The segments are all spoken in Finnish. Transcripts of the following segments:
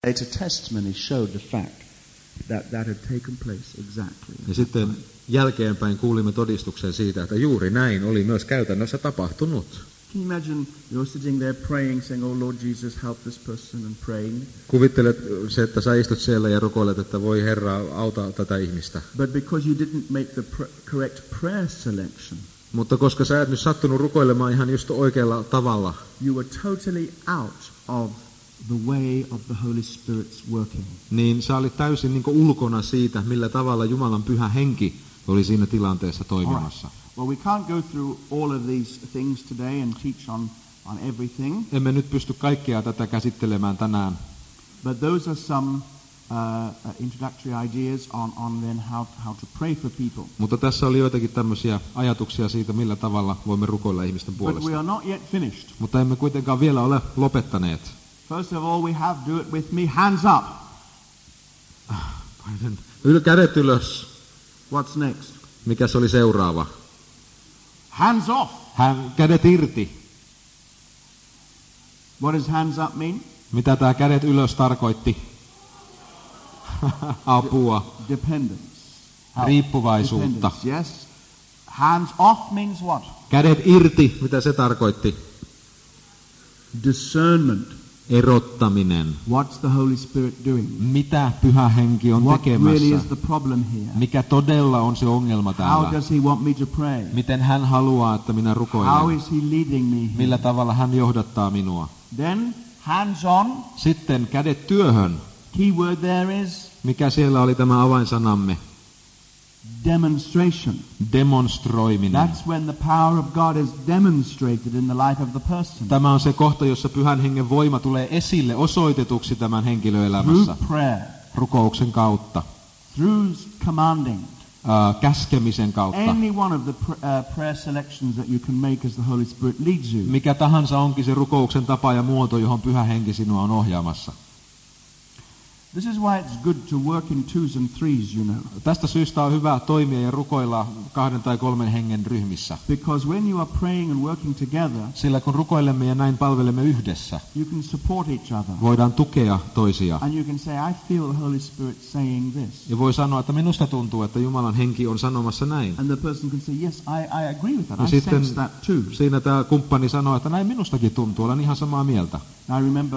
Later testimony showed the fact that had taken place exactly. Ja sitten jälkeenpäin kuulimme todistuksen siitä, että juuri näin oli myös käytännössä tapahtunut. Can you imagine you're sitting there praying, saying, "Oh Lord Jesus, help this person," and praying. Kuvittelet se, että sä istut siellä ja rukoilet, että voi Herra, auta tätä ihmistä. But because you didn't make the correct prayer selection, mutta koska sä et nyt sattunut rukoilemaan ihan just oikealla tavalla, you were totally out of the way of the Holy Spirit's working. Niin sä olit täysin niin kuin ulkona siitä, millä tavalla Jumalan pyhä henki oli siinä tilanteessa toimimassa. Well, we can't go through all of these things today and teach on everything. Emme nyt pysty kaikkea tätä käsittelemään tänään. But those are some introductory ideas on then how to pray for people. Mutta tässä oli joitakin tämmöisiä ajatuksia siitä, millä tavalla voimme rukoilla ihmisten puolesta. But we are not yet finished. Mutta emme kuitenkaan vielä ole lopettaneet. First of all, we have do it with me, hands up. Kädet ylös. What's next? Mikäs oli seuraava? Hands off. Kädet irti. What does hands up mean? Mitä tämä kädet ylös tarkoitti? Apua. Dependence. Riippuvaisuutta. Dependence, yes. Hands off means what? Kädet irti, mitä se tarkoitti? Discernment. Erottaminen. What's the Holy Spirit doing? Mitä Pyhä Henki on tekemässä? What really is the problem here? Mikä todella on se ongelma täällä? How does he want me to pray? Miten hän haluaa, että minä rukoilen? How is he leading me here? Millä tavalla hän johdattaa minua? Then hands on. Sitten kädet työhön. Key word there is. Mikä siellä oli tämä avainsanamme? Demonstration. Demonstroiminen. That's when the power of God is demonstrated in the life of the person. Tämä on se kohta, jossa Pyhän Hengen voima tulee esille, osoitetuksi tämän henkilön elämässä. Through prayer. Rukouksen kautta. Through commanding. Käskemisen kautta. Any one of the prayer selections that you can make as the Holy Spirit leads you. Mikä tahansa onkin se rukouksen tapa ja muoto, johon Pyhä Henki sinua on ohjaamassa. This is why it's good to work in twos and threes, you know. Tästä syystä on hyvä toimia ja rukoilla 2 tai 3 hengen ryhmissä. Because when you are praying and working together, sillä kun rukoilemme ja näin palvelemme yhdessä, you can support each other. Voidaan tukea toisia. And you can say, I feel the Holy Spirit saying this. Ja voi sanoa, että minusta tuntuu, että Jumalan henki on sanomassa näin. And the person can say, yes, I agree with that. Ja I sitten sense that too. Siinä tämä kumppani sanoo, että näin minustakin tuntuu, olen ihan samaa mieltä. I remember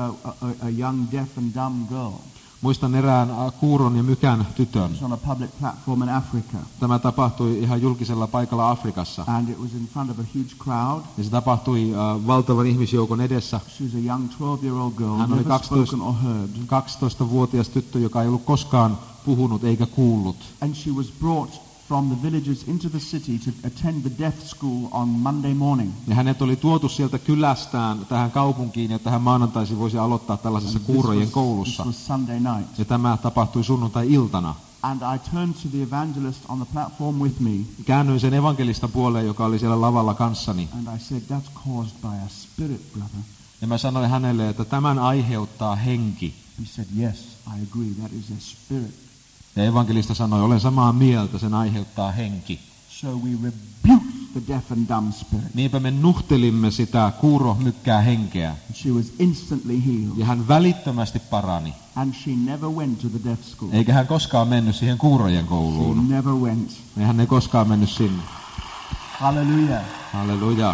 a young deaf and dumb girl. Muistan erään kuuron ja mykän tytön. On a public platform in Africa. Tämä tapahtui ihan julkisella paikalla Afrikassa. And it was in front of a huge crowd. Ja se tapahtui valtavan ihmisjoukon edessä. She was a young 12-year-old girl, hän oli never 12-vuotias tyttö, joka ei ollut koskaan puhunut eikä kuullut. And she was brought from the villages into the city to attend the deaf school on Monday morning. Ja hänet oli tuotu sieltä kylästään tähän kaupunkiin, jotta hän maanantaisin voisi aloittaa tällaisessa kuurojen koulussa. This was Sunday night. Ja tämä tapahtui sunnuntai-iltana. And I turned to the evangelist on the platform with me. Käännyin sen evankelistan puoleen, joka oli siellä lavalla kanssani. And I said, that's caused by a spirit, brother. Ja mä sanoin hänelle, että tämän aiheuttaa henki. He said, yes, I agree, that is a spirit. Ja evankelista sanoi, olen samaa mieltä, sen aiheuttaa henki. So we rebuked the deaf and dumb spirit. Niinpä me nuhtelimme sitä kuuromykkää henkeä. She was instantly healed. Ja hän välittömästi parani. And she never went to the deaf school. Eikä hän koskaan mennyt siihen kuurojen kouluun. She never went. Ja hän ei koskaan mennyt sinne. Hallelujah. Halleluja.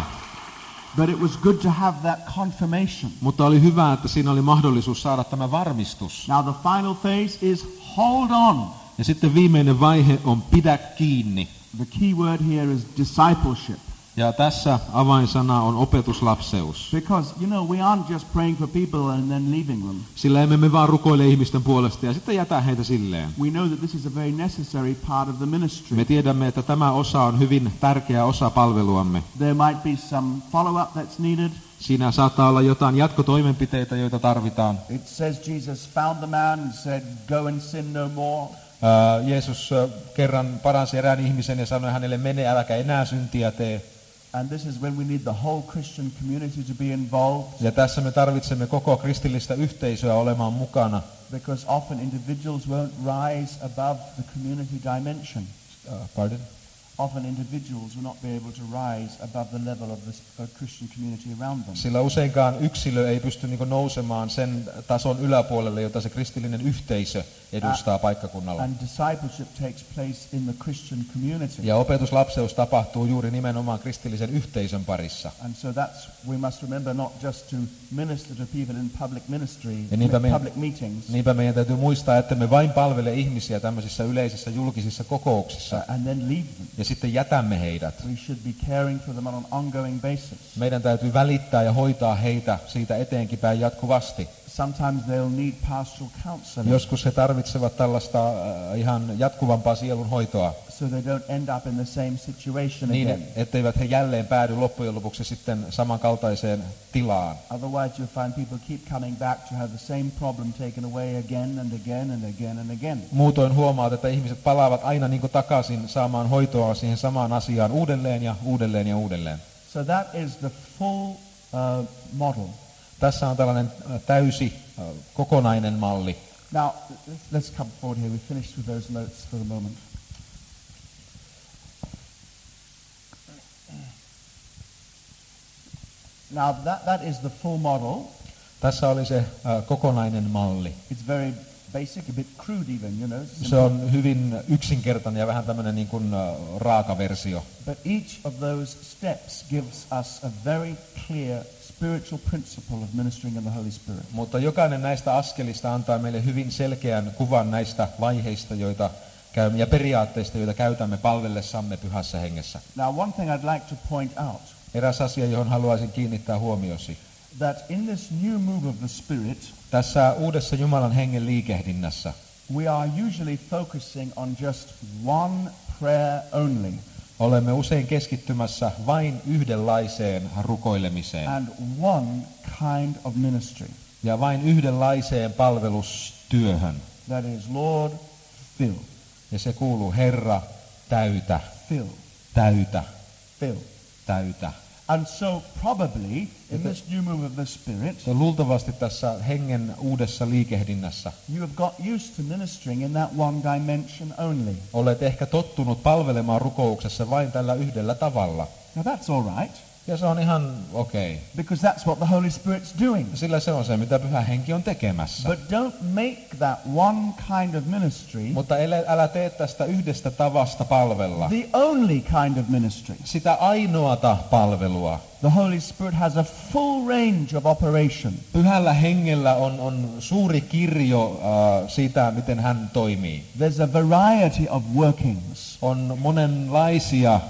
But it was good to have that confirmation. Mutta oli hyvä, että siinä oli mahdollisuus saada tämä varmistus. Now the final phase is hold on. Ja sitten viimeinen vaihe on pidä kiinni. The key word here is discipleship. Ja tässä avainsana on opetuslapseus. Because, you know, we aren't just praying for people and then leaving them. Sillä emme me vaan rukoile ihmisten puolesta ja sitten jätä heitä silleen. We know that this is a very necessary part of the ministry. Me tiedämme, että tämä osa on hyvin tärkeä osa palveluamme. There might be some follow-up that's needed. Siinä saattaa olla jotain jatkotoimenpiteitä, joita tarvitaan. It says Jesus found the man and said, go and sin no more. Jeesus kerran paransi erään ihmisen ja sanoi hänelle, mene, äläkä enää syntiä tee. And this is when we need the whole Christian community to be involved. Ja tässä me tarvitsemme koko kristillistä yhteisöä olemaan mukana. Because often individuals won't rise above the community dimension. Pardon? often individuals will not be able to rise above the level of the Christian community around them. Sillä useinkaan yksilö ei pysty niin kuin nousemaan sen tason yläpuolelle, jota se kristillinen yhteisö edustaa paikkakunnalla. And discipleship takes place in the Christian community. Ja opetuslapseus tapahtuu juuri nimenomaan kristillisen yhteisön parissa. And so we must remember not just to minister to people in public ministry, public meetings. Niinpä meidän täytyy muistaa, että me vain palvele ihmisiä tämmöisissä yleisissä julkisissa kokouksissa. And then leave them. Ja sitten jätämme heidät. We should be caring for them on an ongoing basis. Meidän täytyy välittää ja hoitaa heitä siitä eteenkin päin jatkuvasti. Sometimes they'll need pastoral counseling. Joskus he tarvitsevat tällaista ihan jatkuvampaa sielunhoitoa. So they don't end up in the same situation niin, again. etteivät he jälleen päädy loppujen lopuksi sitten samankaltaiseen tilaan. Otherwise you'll find people keep coming back to have the same problem taken away again and again and again and again. Muutoin huomaat, että ihmiset palaavat aina niin kuin takaisin saamaan hoitoa siihen samaan asiaan uudelleen ja uudelleen ja uudelleen. So that is the full model. Tässä on tällainen täysi kokonainen malli. Now let's come forward here. We finished with those notes for the moment. Now that is the full model. Tässä oli se kokonainen malli. It's very basic, a bit crude even, you know. Se on hyvin yksinkertainen ja vähän tämmöinen niin kuin raaka versio. But each of those steps gives us a very clear spiritual principle of ministering in the Holy Spirit. Mutta jokainen näistä askelista antaa meille hyvin selkeän kuvan näistä vaiheista, joita käymme ja periaatteista, joita käytämme palvellessamme Pyhässä Hengessä. Now one thing I'd like to point out. Eräs asia, johon haluaisin kiinnittää huomiosi. That in this new move of the Spirit, tässä uudessa Jumalan hengen liikehdinnässä, we are usually focusing on just one prayer only. Olemme usein keskittymässä vain yhdenlaiseen rukoilemiseen. And one kind of ministry. Ja vain yhdenlaiseen palvelustyöhön. That is, Lord, fill. Ja se kuuluu, Herra, täytä. Fill. Täytä. Fill. Täytä. And so probably in this new move of the Spirit, luultavasti tässä hengen uudessa liikehdinnässä, you have got used to ministering in that one dimension only. Olet ehkä tottunut palvelemaan rukouksessa vain tällä yhdellä tavalla. Now that's all right. Ja se on ihan okei. Because that's what the Holy Spirit's doing. Sillä se on se, mitä Pyhä Henki on tekemässä. But don't make that one kind of ministry. Mutta älä tee tästä yhdestä tavasta palvella. The only kind of ministry. Sitä ainoata palvelua. The Holy Spirit has a full range of operation. Pyhällä Hengellä on suuri kirjo siitä, miten hän toimii. There's a variety of workings. On monenlaisia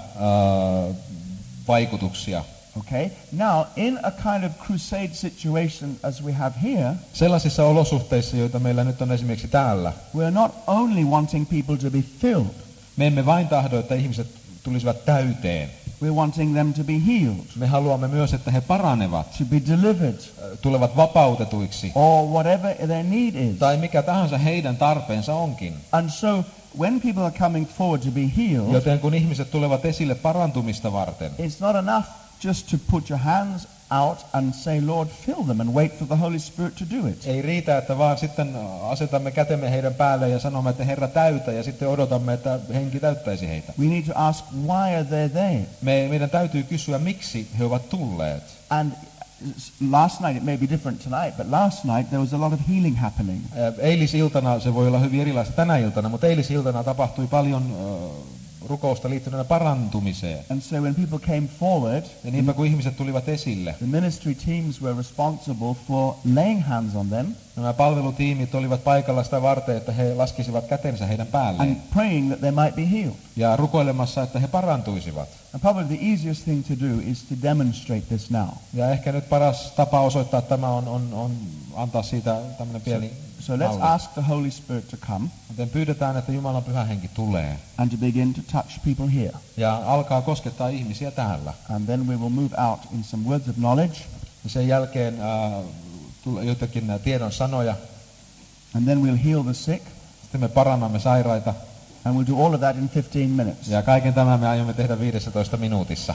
vaikutuksia. Okay. Now, in a kind of crusade situation as we have here, sellaisissa olosuhteissa, joita meillä nyt on esimerkiksi täällä, we're not only wanting people to be filled. Me emme vain tahdo, että ihmiset tulisivat täyteen. We're wanting them to be healed. Me haluamme myös, että he paranevat. To be delivered. Tulevat vapautetuiksi. Or whatever their need is. Tai mikä tahansa heidän tarpeensa onkin. And so when people are coming forward to be healed, joten kun ihmiset tulevat esille parantumista varten, it's not enough just to put your hands out and say, Lord, fill them and wait for the Holy Spirit to do it. Ei riitä, että vaan sitten asetamme kätemme heidän päälle ja sanomme, että Herra täytä, ja sitten odotamme, että Henki täyttäisi heitä. We need to ask, why are they there? Meidän täytyy kysyä, miksi he ovat tulleet. And last night, it may be different tonight, but last night there was a lot of healing happening. Eilisiltana, se voi olla hyvin erilaista tänä iltana, mutta eilisiltana tapahtui paljon rukousta liittyneenä parantumiseen. And so when people came forward, ja niinpä kun ihmiset tulivat esille, the ministry teams were responsible for laying hands on them. Nämä palvelutiimit olivat paikalla sitä varten, että he laskisivat kätensä heidän päälleen. And praying that they might be healed. Ja rukoilemassa, että he parantuisivat. And probably the easiest thing to do is to demonstrate this now. Ja ehkä nyt paras tapa osoittaa tämä on antaa siitä tämmöinen pieni So let's ask the Holy Spirit to come. Joten pyydetään, että Jumalan Pyhä Henki tulee. And to begin to touch people here. Ja alkaa koskettaa ihmisiä täällä. And then we will move out in some words of knowledge. Ja sen jälkeen tulee jotakin tiedon sanoja. And then we'll heal the sick. Sitten me parannamme sairaita. And we'll do all of that in 15 minutes. Ja kaiken tämän me aiomme tehdä 15 minuutissa.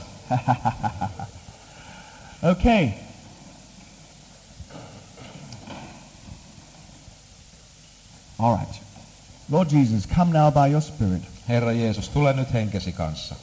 Okay. All right. Lord Jesus, come now by your Spirit. Herra Jeesus, tule nyt henkesi kanssa.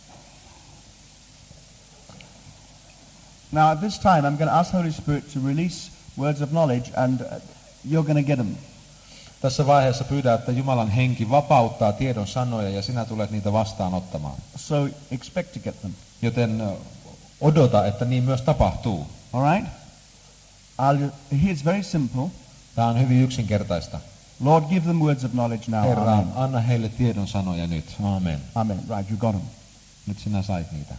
Now at this time I'm going to ask Holy Spirit to release words of knowledge and you're going to get them. Tässä vaiheessa pyydän, että Jumalan henki vapauttaa tiedon sanoja ja sinä tulet niitä vastaanottamaan. So expect to get them. Joten odota, että niin myös tapahtuu. All right? Here's very simple. Tämä on hyvin yksinkertaista. Lord, give them words of knowledge now. Herra, Amen. anna heille tiedon sanoja nyt. Amen. Amen. Right, you got them. Nyt sinä sait niitä.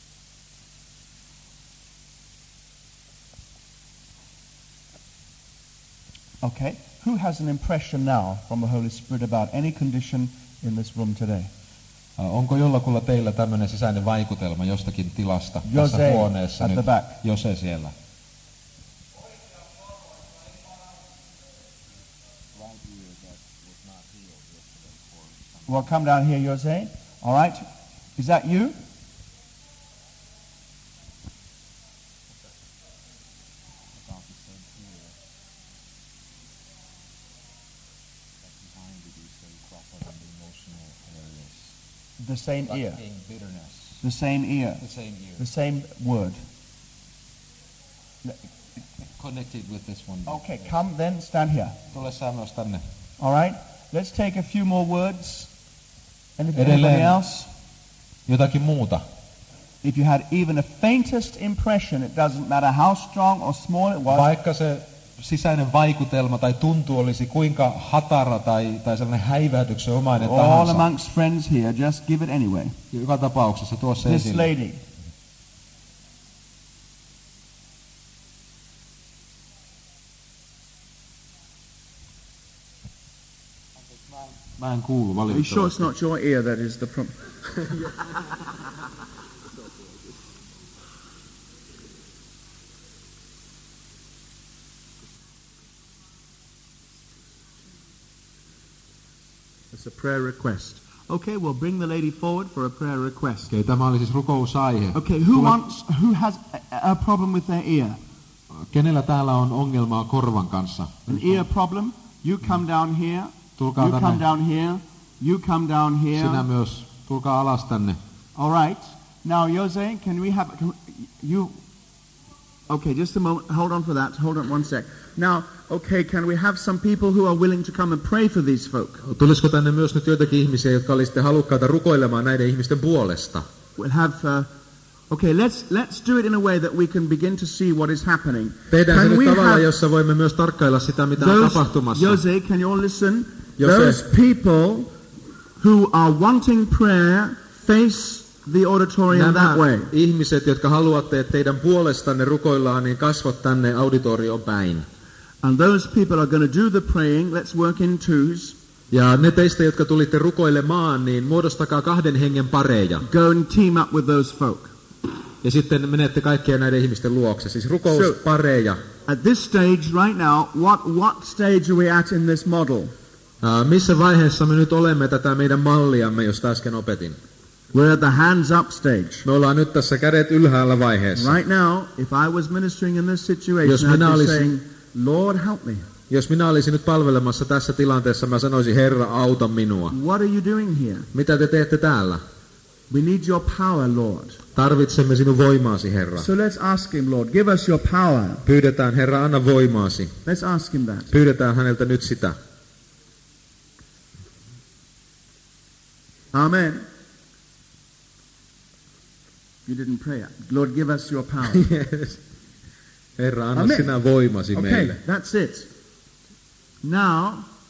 Okay. Who has an impression now from the Holy Spirit about any condition in this room today? Onko jollakulla teillä tämmöinen sisäinen vaikutelma jostakin tilasta Jose tässä huoneessa at nyt? the back. Jose siellä. Well, come down here, Jose. All right. Is that you? The same ear. Bitterness. The same ear. The same ear. The same word. Connected with this one. Okay, come then, stand here. Tule sä myös tänne. All right. Let's take a few more words. Anybody Edelleen. else? Jotakin muuta. If you had even a faintest impression, it doesn't matter how strong or small it was. Vaikka se sisäinen vaikutelma tai tuntu olisi kuinka hatara tai sellainen häivähdyksenomainen All tahansa. amongst friends here, just give it anyway. Joka tapauksessa tuossa This esille. lady. Mä en kuulu Are you sure it's valitettavasti. not your ear that is the problem? It's a prayer request. Okay, we'll bring the lady forward for a prayer request. Okei, tämä oli siis rukousaihe. Okay, who has a problem with their ear? Kenellä täällä on ongelmaa korvan kanssa? An ear problem? You come down here. Tulkaa You come tänne. down here. You come down here. Sinä myös. Tulkaa alas tänne. All right. Now, Jose, can we have you? Okay, just a moment. Hold on for that. Hold on one sec. Now, okay, can we have some people who are willing to come and pray for these folk? Tulisiko tänne myös nyt joitakin ihmisiä, jotka olisitte halukkaita rukoilemaan näiden ihmisten puolesta? We'll have. Okay, let's do it in a way that we can begin to see what is happening. Tehdään se Can nyt we tavalla, have jossa voimme myös tarkkailla sitä, mitä on tapahtumassa. Jose, can you all listen? Jose. Those people who are wanting prayer face the auditorium that way. Ihmiset, jotka haluatte, että teidän puolestanne rukoillaan, niin kasvot tänne auditorioon päin. And those people are going to do the praying. Let's work in twos. Ja ne teistä, jotka tulitte rukoilemaan, niin muodostakaa 2 hengen pareja. Go and team up with those folk. Ja sitten menette kaikkien näiden ihmisten luokse. Siis rukouspareja. At this stage right now, what stage are we at in this model? Missä vaiheessa me nyt olemme tätä meidän malliamme, josta äsken opetin? We're at the hands up stage. Me ollaan nyt tässä kädet ylhäällä vaiheessa. Right now, if I was ministering in this situation, Jos I'd minä be olisin- saying, Lord, help me. Jos minä olisin nyt palvelemassa tässä tilanteessa, mä sanoisin, Herra, auta minua. What are you doing here? Mitä te teette täällä? We need your power, Lord. Tarvitsemme sinun voimaasi, Herra. So let's ask him, Lord, give us your power. Pyydetään, Herra, anna voimaasi. Let's ask him that. Pyydetään häneltä nyt sitä. Amen. You didn't pray it. Lord, give us your power. Yes. Herra, anna Amen. sinä voimasi Okay, meille. that's it. Now,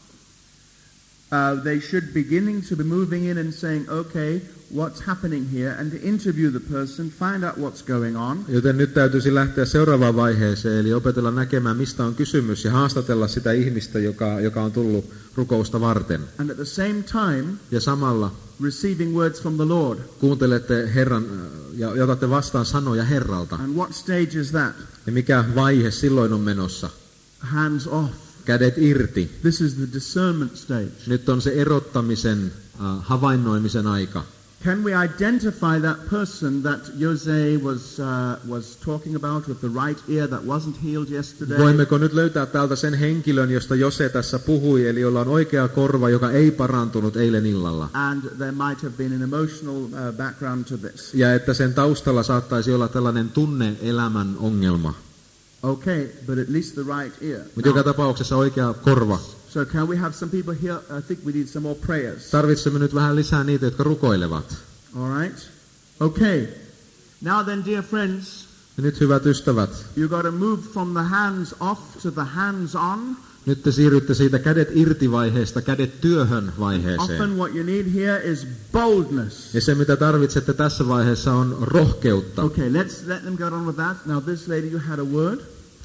they should beginning to be moving in and saying, okay, what's happening here, and to interview the person, find out what's going on. Joten nyt täytyisi lähteä seuraavaan vaiheeseen, eli opetella näkemään, mistä on kysymys, ja haastatella sitä ihmistä, joka on tullut rukousta varten. And at the same time, Ja samalla receiving words from the Lord. kuuntelette Herran ja otatte vastaan sanoja Herralta. And what stage is that? Ja mikä vaihe silloin on menossa? Hands off. Kädet irti. This is the discernment stage. Nyt on se erottamisen, havainnoimisen aika. Can we identify that person that Jose was talking about with the right ear that wasn't healed yesterday? Voimmeko nyt löytää täältä sen henkilön, josta Jose tässä puhui, eli jolla on oikea korva, joka ei parantunut eilen illalla? And there might have been an emotional background to this. Ja että sen taustalla saattaisi olla tällainen tunne-elämän ongelma. Okay, but at least the right ear. Mutta joka tapauksessa oikea korva. So can we have some people here? I think we need some more prayers. Tarvitsemme nyt vähän lisää niitä, jotka rukoilevat. All right. Okay. Now then, dear friends. Ja nyt hyvät ystävät. You got to move from the hands off to the hands on. Nyt te siirrytte siitä kädet irti vaiheesta kädet työhön vaiheeseen. Often what you need here is boldness. Ja se mitä tarvitsette tässä vaiheessa on rohkeutta. Okay, let's let them go on with that. Now this lady, you had a word.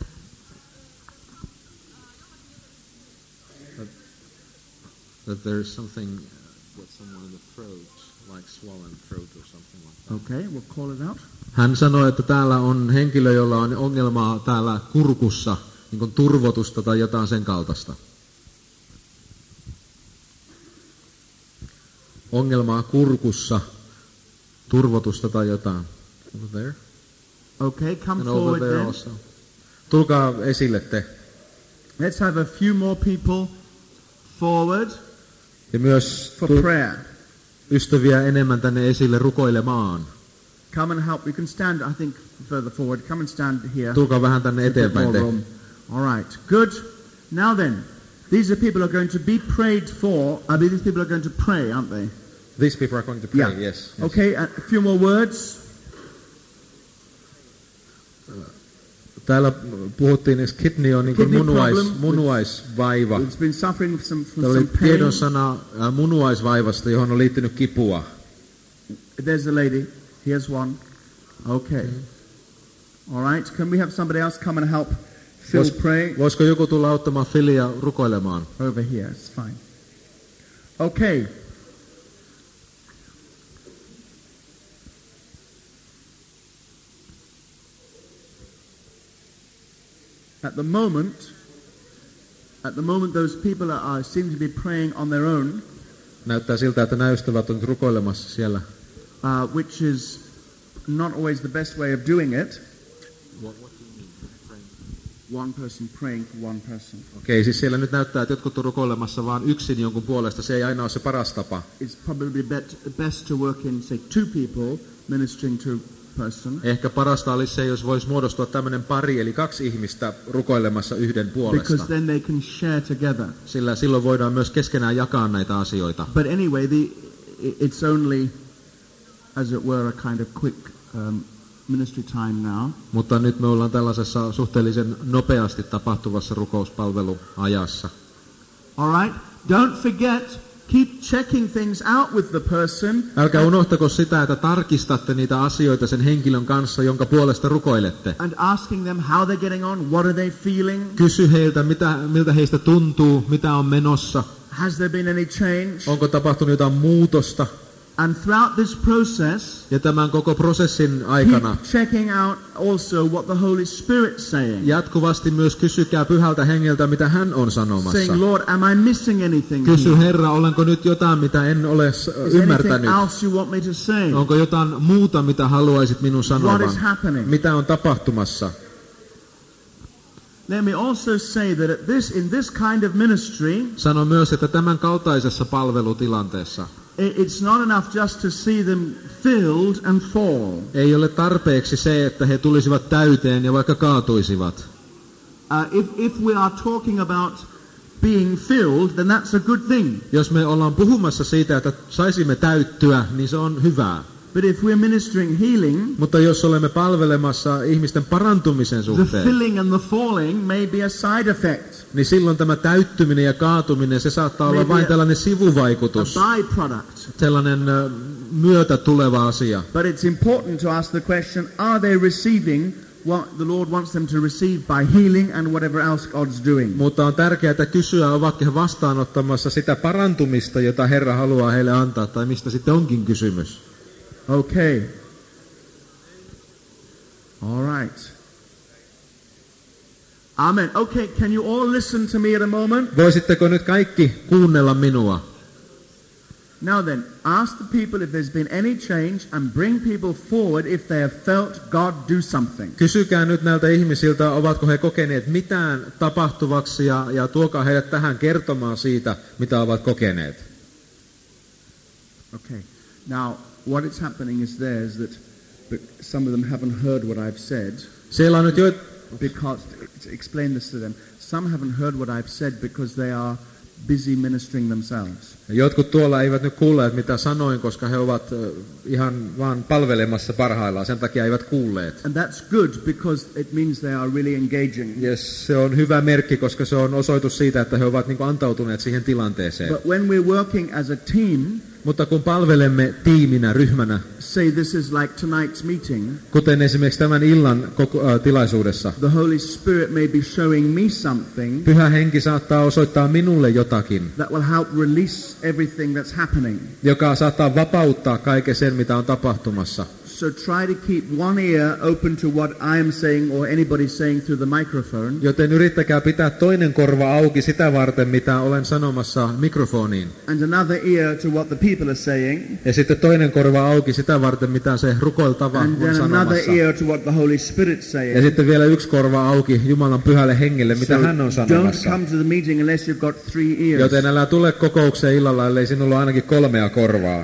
That there is something with someone in the throat, like swollen throat or something like that. Okay, we'll call it out. Hän sanoi, että täällä on henkilö, jolla on ongelmaa täällä kurkussa, niin kuin turvotusta tai jotain sen kaltaista. Ongelmaa kurkussa, turvotusta tai jotain. Over there. Okay, come And forward over there then. also. Tulkaa esille te. Let's have a few more people forward Ja myös for prayer. ystäviä enemmän tänne esille rukoilemaan. Come and help. You can stand, I think, further forward. Come and stand here. Tulkaa vähän tänne eteenpäin te. All right, good. Now then, these are people who are going to be prayed for. I mean, these people are going to pray, aren't they? These people are going to pray, Yeah. yes. Okay, a few more words. Täällä puhuttiin, että kidney on niin kuin Kidney problem. munuaisvaiva. It's been suffering from Täällä oli some pain. tiedon sana munuaisvaivasta, johon on liittynyt kipua. There's a lady. Here's one. Okay. All right. Can we have somebody else come and help Phil pray? Voisiko joku tulla auttamaan Philia rukoilemaan? Over here. It's fine. Okay. At the moment, those people seem to be praying on their own. Näyttää siltä, että nämä ystävät on rukoilemassa siellä. Which is not always the best way of doing it. What do you mean? One person praying for one person. Okei, siis siellä nyt näyttää, että jotkut on rukoilemassa vaan yksin jonkun puolesta. Se ei aina ole se paras tapa. It's probably best to work in, say, two people ministering to a person. Ehkä parasta olisi se, jos voisi muodostua tämmöinen pari, eli 2 ihmistä rukoilemassa yhden puolesta. Because then they can share together. Sillä silloin voidaan myös keskenään jakaa näitä asioita. But anyway, it's only, as it were, a kind of quick ministry time now. Mutta nyt me ollaan tällaisessa suhteellisen nopeasti tapahtuvassa rukouspalveluajassa. All right? Don't forget, keep checking things out with the person. Älkää unohtako sitä, että tarkistatte niitä asioita sen henkilön kanssa, jonka puolesta rukoilette. And asking them how they're getting on, what are they feeling? Kysy heiltä, miltä heistä tuntuu, mitä on menossa. Has there been any change? Onko tapahtunut jotain muutosta? And throughout this process, Ja tämän koko prosessin aikana keep checking out also what the Holy Spirit's saying. jatkuvasti myös kysykää Pyhältä Hengeltä, mitä hän on sanomassa. Saying, Lord, am I missing anything Kysy here? Herra, olenko nyt jotain, mitä en ole Is there anything ymmärtänyt? else you want me to say? Onko jotain muuta, mitä haluaisit minun What sanovan? is happening? Mitä on tapahtumassa? Let me also say that in this kind of ministry, Sano myös, että tämän kaltaisessa palvelutilanteessa it's not enough just to see them filled and fall. ei ole tarpeeksi se, että he tulisivat täyteen ja vaikka kaatuisivat. If we are talking about being filled, then that's a good thing. Jos me ollaan puhumassa siitä, että saisimme täyttyä, niin se on hyvää. But if we're ministering healing, Mutta jos olemme palvelemassa ihmisten parantumisen the suhteen, filling and the falling may be a side effect, niin silloin tämä täyttyminen ja kaatuminen, se saattaa olla Maybe vain a tällainen sivuvaikutus, a byproduct. sellainen myötä tuleva asia. But it's important to ask the question, are they receiving what the Lord wants them to receive by healing and whatever else God's doing? Mutta on tärkeää kysyä, ovatko he vastaanottamassa sitä parantumista, jota Herra haluaa heille antaa, tai mistä sitten onkin kysymys. Okay. All right. Amen. Okay, can you all listen to me at a moment? Voisitteko nyt kaikki kuunnella minua? Now then, ask the people if there's been any change and bring people forward if they have felt God do something. Kysykää nyt näiltä ihmisiltä, ovatko he kokeneet mitään tapahtuvaksi ja tuokaa heidät tähän kertomaan siitä, mitä ovat kokeneet. Okay. Now, what is happening is there is that some of them haven't heard what I've said. Siellä on nyt Because, to explain this to them, some haven't heard what I've said because they are busy ministering themselves. Jotkut tuolla eivät nyt kuulleet, mitä sanoin, koska he ovat ihan vaan palvelemassa parhaillaan, sen takia eivät kuulleet. And that's good because it means they are really engaging. Yes, se on hyvä merkki, koska se on osoitus siitä, että he ovat niin kuin antautuneet siihen tilanteeseen. But when we're working as a team, mutta kun palvelemme tiiminä, ryhmänä, say this is like tonight's meeting, kuten esimerkiksi tämän illan tilaisuudessa, the Holy Spirit may be showing me something Pyhä Henki saattaa osoittaa minulle jotakin, that will help release everything that's happening. joka saattaa vapauttaa kaiken sen, mitä on tapahtumassa. So try to keep one ear open to what I am saying or anybody saying through the microphone. Joten yrittäkää pitää toinen korva auki sitä varten, mitä olen sanomassa mikrofoniin. And another ear to what the people are saying. Ja sitten toinen korva auki sitä varten, mitä se rukoiltava and on then sanomassa. Another ear to what the Holy Spirit's saying. Ja sitten vielä yksi korva auki Jumalan pyhälle hengelle, mitä so hän on sanomassa. Don't come to the meeting unless you've got 3 ears. Joten älä tule kokoukseen illalla, ellei sinulla ole ainakin 3 korvaa.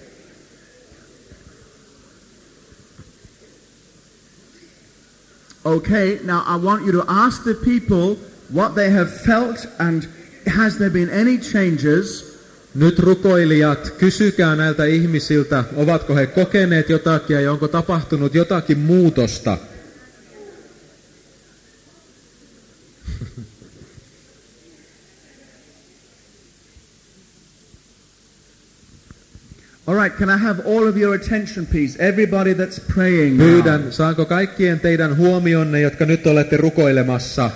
Okay, now I want you to ask the people what they have felt and has there been any changes. Nyt rukoilijat, kysykää näiltä ihmisiltä, ovatko he kokeneet jotakin ja onko tapahtunut jotakin muutosta. All right, can I have all of your attention, please? Everybody that's praying Pyydän, now. saanko kaikkien teidän huomionne, jotka nyt olette rukoilemassa?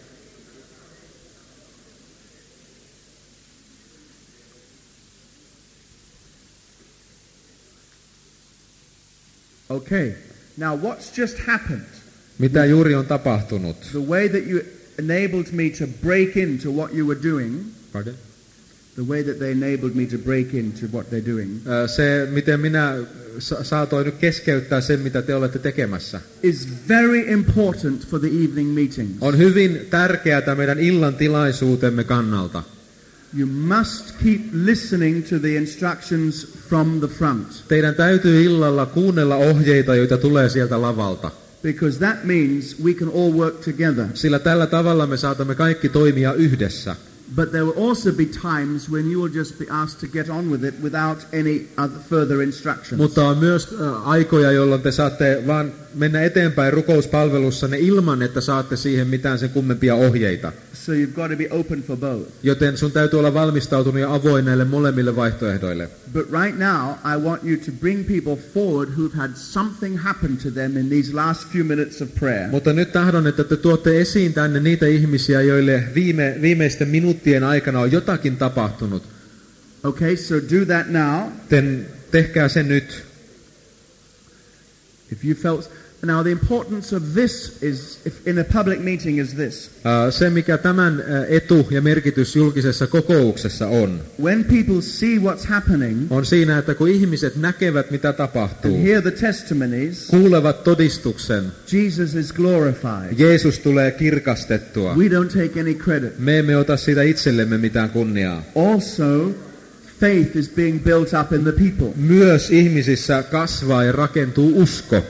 Okay, now what's just happened? Mitä juuri on tapahtunut? The way that you enabled me to break into what you were doing. Pardon? The way that they enabled me to break into what they're doing. Se, miten minä saatoin nyt keskeyttää sen, mitä te olette tekemässä, is very important for the evening meetings. on hyvin tärkeää meidän illan tilaisuutemme kannalta. You must keep listening to the instructions from the front. Teidän täytyy illalla kuunnella ohjeita, joita tulee sieltä lavalta. Because that means we can all work together. Sillä tällä tavalla me saatamme kaikki toimia yhdessä. But there will also be times when you will just be asked to get on with it without any other further instructions. Mutta on myös aikoja, jolloin te saatte vaan mennä eteenpäin rukouspalvelussanne ilman, että saatte siihen mitään sen kummempia ohjeita. So you've got to be open for both. Joten sun täytyy olla valmistautunut ja avoin näille molemmille vaihtoehdoille. But right now, I want you to bring people forward who've had something happen to them in these last few minutes of prayer. Mutta nyt tahdon, että te tuotte esiin tänne niitä ihmisiä, joille viimeisten minuuttien aikana on jotakin tapahtunut. Okay, so do that now. Tehkää sen nyt. If you felt... Now the importance of this is, if in a public meeting, is this. Se, mikä tämän etu ja merkitys julkisessa kokouksessa on, when people see what's happening, on siinä, että kun ihmiset näkevät, mitä tapahtuu, and hear the testimonies, kuulevat todistuksen, Jesus is glorified. Jeesus tulee kirkastettua. We don't take any credit. Me emme ota siitä itsellemme mitään kunniaa. Also, faith is being built up in the people. Myös ihmisissä kasvaa ja rakentuu usko.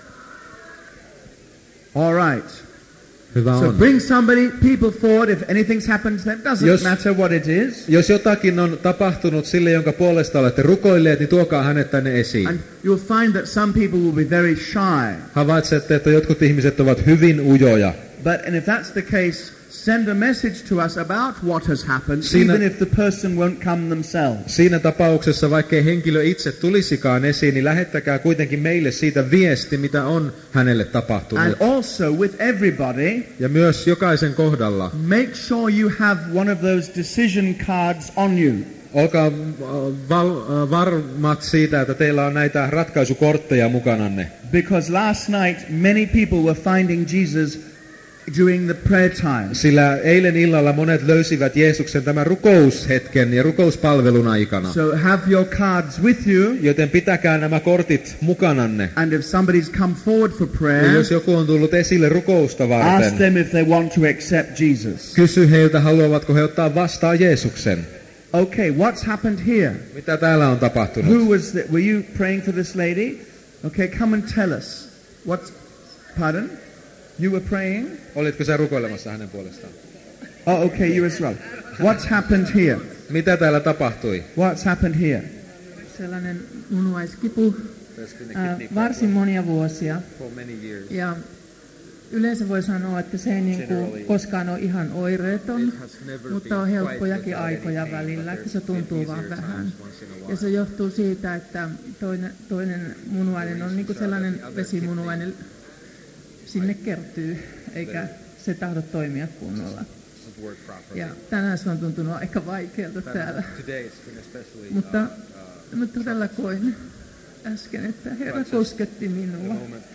All right. Hyvä So on. bring people forward. If anything's happened to them, doesn't matter what it is. Jos jotakin on tapahtunut sille, jonka puolesta olette rukoilleet, niin tuokaa hänet tänne esiin. And you'll find that some people will be very shy. Havaitsette, että jotkut ihmiset ovat hyvin ujoja. And if that's the case, send a message to us about what has happened, Siinä, even if the person won't come themselves. Siinä tapauksessa, vaikkei henkilö itse tulisikaan esiin, niin lähettäkää kuitenkin meille siitä viesti, mitä on hänelle tapahtunut. And also with everybody, ja myös jokaisen kohdalla, make sure you have one of those decision cards on you. Olkaa varmat siitä, että teillä on näitä ratkaisukortteja mukananne. Because last night many people were finding Jesus during the prayer time. Sillä eilen illalla monet löysivät Jeesuksen tämän rukoushetken ja rukouspalvelun aikana. So have your cards with you. Joten pitäkää nämä kortit mukananne. And if somebody's come forward for Ja prayer, jos joku on tullut esille rukousta ask varten, them if they want to accept Jesus. kysy heiltä, haluavatko he ottaa vastaan Jeesuksen. Okay, what's happened here? Mitä täällä on Who tapahtunut? was that? Were you praying for this lady? Okay, come and tell us. Pardon? You were praying? Olitko sä rukoilemassa hänen puolestaan? Oh, okay, you as well. What's happened here? Mitä täällä tapahtui? What's happened here? Sellainen munuaiskipu varsin monia vuosia. Ja yleensä voi sanoa, että se ei niin kuin koskaan ole ihan oireeton, mutta on helppojakin aikoja välillä, että se tuntuu vaan vähän. Ja se johtuu siitä, että toinen munuainen on niin kuin sellainen vesimunuainen, sinne kertyy, eikä se tahdo toimia kunnolla. Ja tänään se on tuntunut aika vaikealta täällä. Mutta todella koin äsken, että Herra kosketti minua.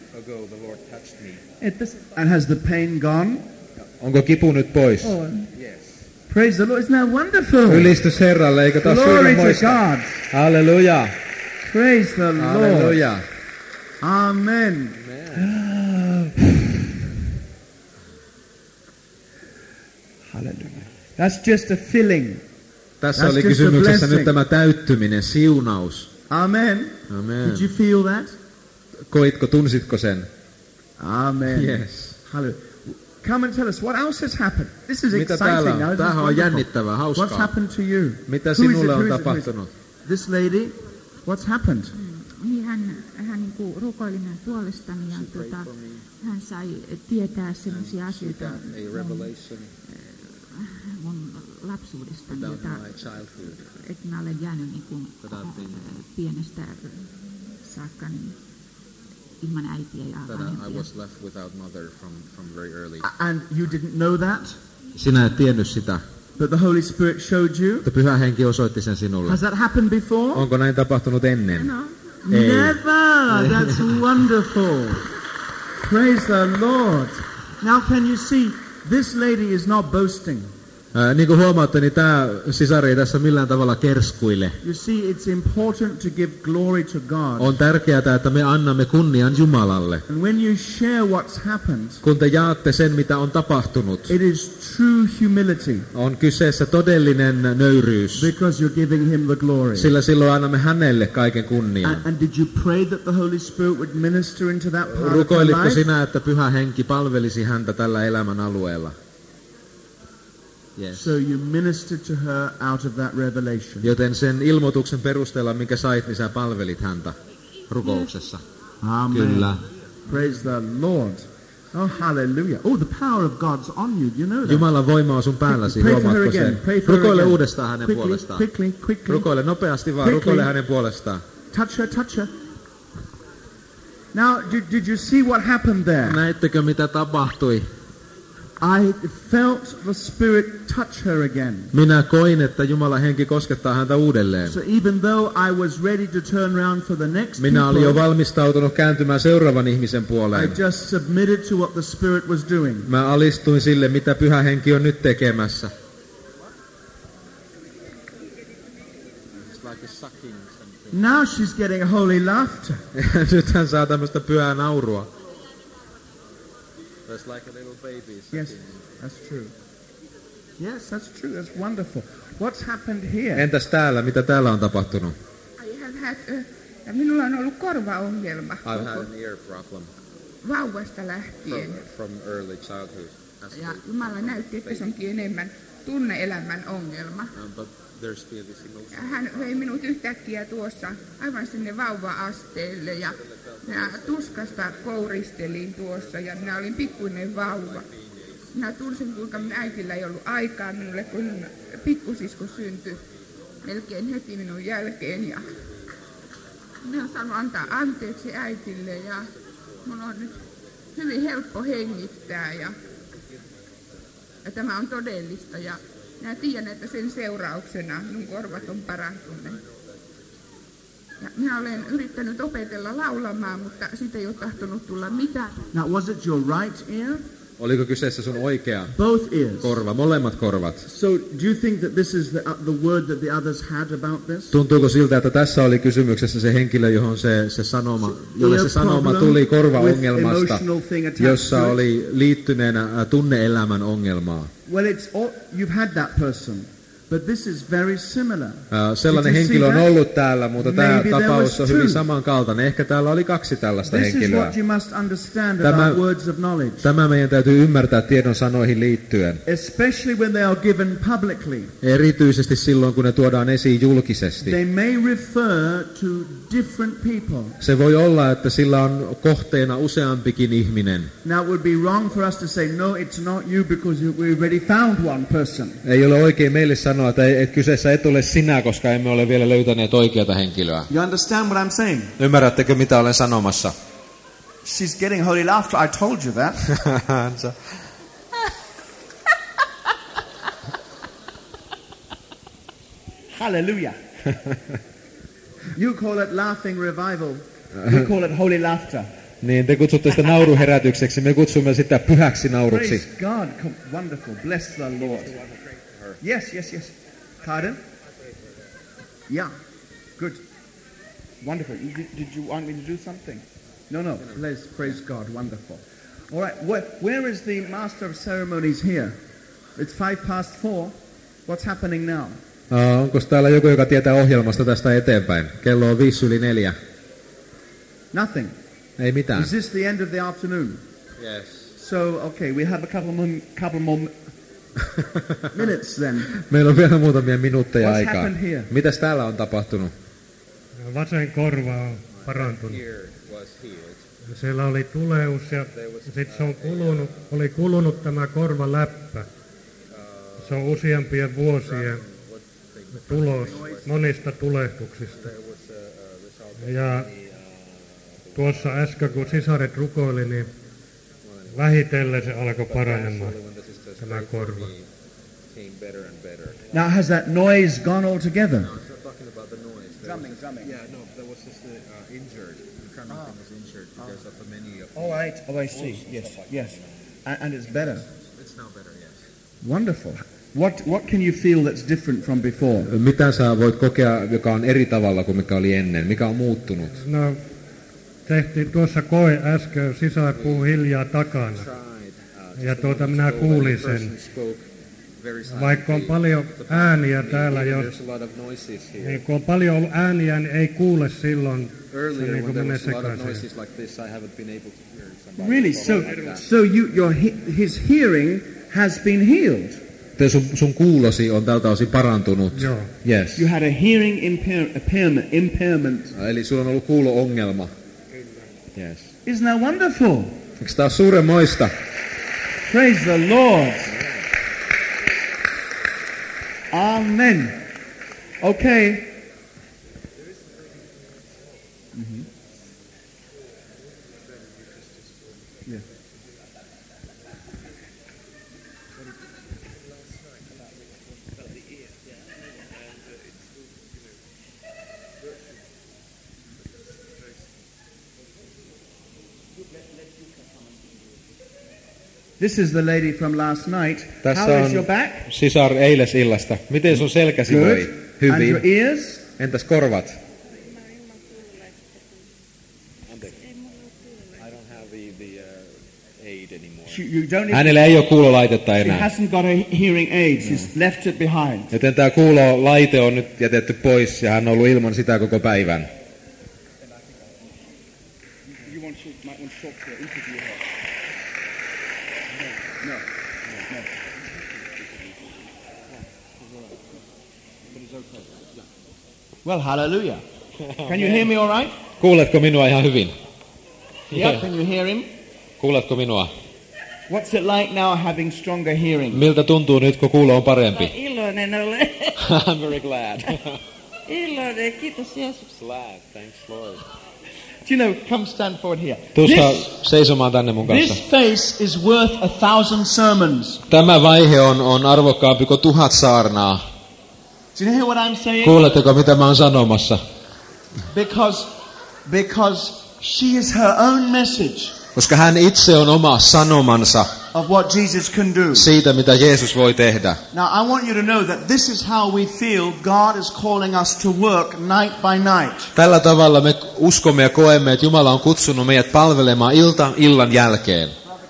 And has the pain gone? Onko kipu nyt pois? On. Praise the Lord. Isn't that wonderful? Ylistys Herralle, eikö taas Glory to suuremmoista? God. Halleluja. Praise the Lord. Halleluja. Amen. Hallelujah. That's just a filling. Tässä That's oli just a kysymyksessä blessing. nyt tämä täyttyminen, siunaus. Amen. Amen. Did you feel that? Koitko, tunsitko sen? Amen. Yes. Hallelujah. Come and tell us what else has happened. This is Mitä exciting. täällä Now, on? this is Tämähän on wonderful. jännittävää, What's hauskaa. happened to you? Mitä Who is it? sinulle on Who is it? Who is it? tapahtunut? This lady. What's happened? Niin hän niin kuin rukoili minun puolestani ja hän sai tietää sellaisia asioita mun lapsuudestani, jota että mä olen jäänyt niin kuin, pienestä saakka niin ilman äitiä ja vanhempia. And you didn't know that? Sinä et tiennyt sitä, But the Holy Spirit showed you? mutta Pyhä Henki osoitti sen sinulle. Has that happened before? Onko näin tapahtunut ennen? No, Ei. Never. That's wonderful. Praise the Lord. Now can you see, this lady is not boasting. Niin kuin huomaatte, niin tämä sisari ei tässä millään tavalla kerskuile. You see, it's important to give glory to God. On tärkeää, että me annamme kunnian Jumalalle. And when you share what's happened, Kun te jaatte sen, mitä on tapahtunut, it is true humility on kyseessä todellinen nöyryys. because you're giving Him the glory. Sillä silloin annamme hänelle kaiken kunnian. And did you pray that the Holy Spirit would minister into that part of her Rukoilitko life? sinä, että Pyhä Henki palvelisi häntä tällä elämän alueella? Yes. So you ministered to her out of that revelation. Joten sen ilmoituksen perusteella, minkä sait, niin sä palvelit häntä rukouksessa. Amen. Kyllä. Praise the Lord. Oh, hallelujah. Oh, the power of God's on you. You know that. Jumalan voima on sun päälläsi, Pray for her huomaatko again. sen? Pray for her Rukoile again. uudestaan hänen Quickly, puolestaan. quickly. Rukoile nopeasti vaan, Quickly. rukoile hänen puolestaan. Touch her. Now, did you see what happened there? Näittekö, mitä tapahtui? I felt the Spirit touch her again. Minä koin, että Jumalan henki koskettaa häntä uudelleen. So even though I was ready to turn around for the next Minä olin jo people, valmistautunut kääntymään seuraavan ihmisen I puoleen. just submitted to what the Spirit was doing. Mä alistuin sille, mitä Pyhä Henki on nyt tekemässä. Now she's getting a holy laughter. Nyt hän saa tämmöistä pyhää naurua. Yes, that's true. Yes, that's true. That's wonderful. What's happened here? Entäs täällä, mitä täällä on tapahtunut? Minulla on ollut korvaongelma I've had an ear problem vauvasta lähtien. from early childhood. Ja Jumala näytti, että se onkin enemmän tunne-elämän ongelma. But there's still this emotion. Ja hän vei minut yhtäkkiä tuossa aivan sinne vauva-asteelle ja tuskasta kouristelin tuossa ja minä olin pikkuinen vauva. Minä tunsin, kuinka minun äitillä ei ollut aikaa minulle, kun pikkusisko syntyi melkein heti minun jälkeen. Ja minä olen saanut antaa anteeksi äitille ja minun on nyt hyvin helppo hengittää ja tämä on todellista ja minä tiedän, että sen seurauksena minun korvat on parantuneet. Ja minä olen yrittänyt opetella laulamaan, mutta siitä ei ole tahtonut tulla mitään. Now, was it your right ear? Oliko kyseessä sun oikea Both ears. korva, molemmat korvat? So, do you think that this is the word that the others had about this? Tuntuuko siltä, että tässä oli kysymyksessä se henkilö, johon jolle se sanoma tuli korvaongelmasta, jossa oli liittyneenä tunne-elämän ongelmaa? Well, you've had that person. But this is very similar. Sellainen henkilö on ollut täällä, mutta tämä tapaus on hyvin samankaltainen. Ehkä täällä oli 2 tällaista henkilöä. This is what you must understand about words of knowledge. Tämä meidän täytyy ymmärtää tiedon sanoihin liittyen. Especially when they are given publicly. Erityisesti silloin, kun ne tuodaan esiin julkisesti. They may refer to different people. Se voi olla, että sillä on kohteena useampikin ihminen. Now it would be wrong for us to say, no, it's not you because we already found one person. Ei ole oikein meille sanoa, että kyseessä et ole sinä, koska emme ole vielä löytäneet oikeata henkilöä. You understand what I'm saying? Ymmärrättekö, mitä olen sanomassa? She's getting holy laughter. I told you that. Hallelujah. You call it laughing revival. We call it holy laughter. Niin, te kutsutte sitä nauruherätykseksi, me kutsumme sitä pyhäksi nauruksi. Praise God. Wonderful. Bless the Lord. Yes. Pardon? Yeah. Good. Wonderful. Did you want me to do something? No. Praise God. Wonderful. All right. Where is the master of ceremonies here? It's 4:05. What's happening now? Onko täällä joku, joka tietää ohjelmasta tästä eteenpäin? Kello on 4:05. Nothing. Ei mitään. Is this the end of the afternoon? Yes. So, okay, we have a couple more minutes then. Meillä on vielä muutamia minuutteja What's aikaa. happened here? Mitäs täällä on tapahtunut? Vasen korva on parantunut. Siellä oli tuleus ja sitten se on kulunut tämä korvaläppä. Se on useampien vuosien tulos monista tulehduksista. Ja tuossa äsken kun sisaret rukoili, niin vähitellen se alkoi paranemaan, tämä korva. Now has that noise gone altogether? Drumming. Yeah, no, there was just injured. The Carmen was injured because of the many of All right. Oh, I see. Yes. And it's better. It's now better, yes. Wonderful. What can you feel that's different from before? Mitä sä voit kokea, joka on eri tavalla kuin mikä oli ennen? Mikä on muuttunut? No, tehtiin tuossa koe äsken, sisar puhui hiljaa takana. Ja minä kuulin sen. Vaikka on paljon ääniä täällä, niin kun on paljon ollut ääniä, niin ei kuule silloin. Se niin kuin menee sekaisin. Really? So his hearing has been healed. Sun kuulosi on tältä osin parantunut. Joo. Yes. You had a hearing impairment. Eli sulla on ollut kuulo-ongelma. Yes. Isn't that wonderful? Eikö tää ole suuremmoista? Praise the Lord. Amen. Okay. Yeah. This is the lady from last night. Tässä How is on your back? sisar eilisillasta. Miten sun selkäsi Good. voi? Hyvin. And your ears? Entäs korvat? You don't Hänellä ei ole kuulolaitetta she enää. hasn't got a hearing aid. She's left it behind. Joten tämä kuulolaite on nyt jätetty pois ja hän on ollut ilman sitä koko päivän. Might want to talk to her, interview her. No. Well, hallelujah. Can you hear me all right? Kuuletko minua ihan hyvin? Yeah, can you hear him? Kuuletko minua? What's it like now having stronger hearing? Miltä tuntuu nyt, kun kuulo on parempi? Iloinen olen. I'm very glad. Iloinen, kiitos Jeesus. Glad, thanks Lord. Do you know, come stand forward here. Tuossa seisomaan tänne mun kanssa. This face is worth 1,000 sermons. Tämä vaihe on arvokkaampi kuin 1000 saarnaa. Do you hear what I'm saying? Kuuletteko, mitä mä oon sanomassa? Because she is her own message. Koska hän itse on oma sanomansa. of what Jesus can do. Siitä, mitä Jeesus voi tehdä. Now I want you to know that this is how we feel God is calling us to work night by night. Tällä tavalla me uskomme ja koemme, että Jumala on kutsunut meidät palvelemaan illan jälkeen.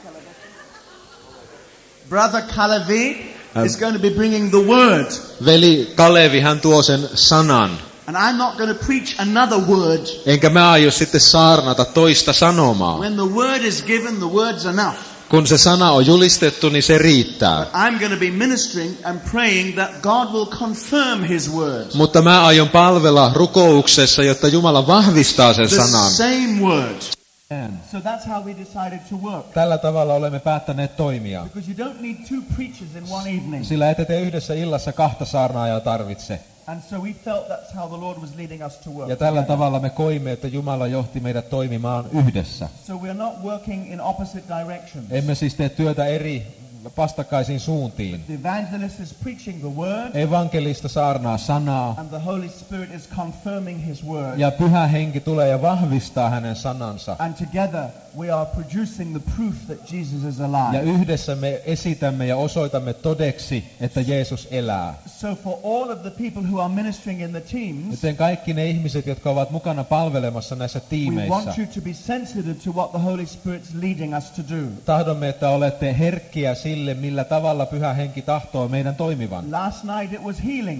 Brother Kalevi is going to be bringing the word. Veli Kalevi, hän tuo sen sanan. And I'm not going to preach another word. Enkä mä aio sitten saarnata toista sanomaa. When the word is given, the word's enough. Kun se sana on julistettu, niin se riittää. I'm going to be ministering and praying that God will confirm his word. Mutta mä aion palvella rukouksessa, jotta Jumala vahvistaa sen sanan. The same word. So that's how we decided to work. Tällä tavalla olemme päättäneet toimia. Because you don't need two preachers in one evening. Sillä ette te yhdessä illassa kahta saarnaajaa tarvitse. And so we felt that's how the Lord was leading us to work. Ja tällä tavalla me koimme, että Jumala johti meidät toimimaan yhdessä. So we're not working in opposite directions. Emme siis tee työtä eri vastakkaisiin suuntiin. The evangelist is preaching the word. Evankelista saarnaa sanaa. And the Holy Spirit is confirming his word. Ja Pyhä Henki tulee ja vahvistaa hänen sanansa. And together we are producing the proof that Jesus is alive. Ja yhdessä me esitämme ja osoitamme todeksi, että Jeesus elää. So for all of the people who are ministering in the teams, joten kaikki ne ihmiset, jotka ovat mukana palvelemassa näissä tiimeissä, we want you to be sensitive to what the Holy Spirit's leading us to do. Tahdomme, että olette herkkiä sille, millä tavalla Pyhä Henki tahtoo meidän toimivan. Last night it was healing.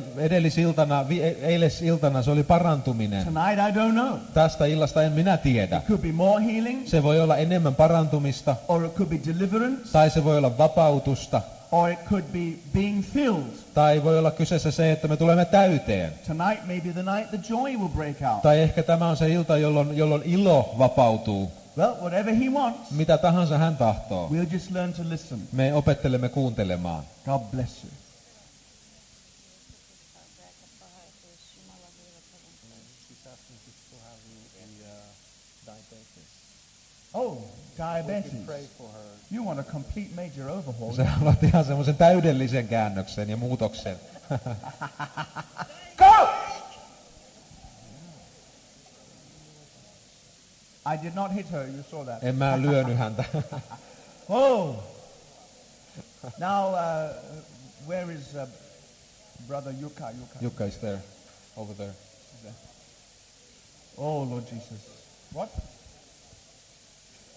Eilisiltana se oli parantuminen. Tonight I don't know. Tästä illasta en minä tiedä. It could be more healing. Se voi olla enemmän parantumista. Or it could be deliverance. Tai se voi olla vapautusta. Or it could be being filled. Tai voi olla kyseessä se, että me tulemme täyteen. Tonight may be the night the joy will break out. Tai ehkä tämä on se ilta, jolloin ilo vapautuu. Well, whatever he wants. Mitä tahansa hän tahtoo. We'll just learn to listen. Me opettelemme kuuntelemaan. God bless you. Oh, diabetes. You want a complete major overhaul. Se haluat ihan semmoisen täydellisen käännöksen ja muutoksen. Go! I did not hit her, you saw that. En mä lyönyt häntä. Oh! Now, where is brother Yuka? Yuka is there, over there. Oh, Lord Jesus. What?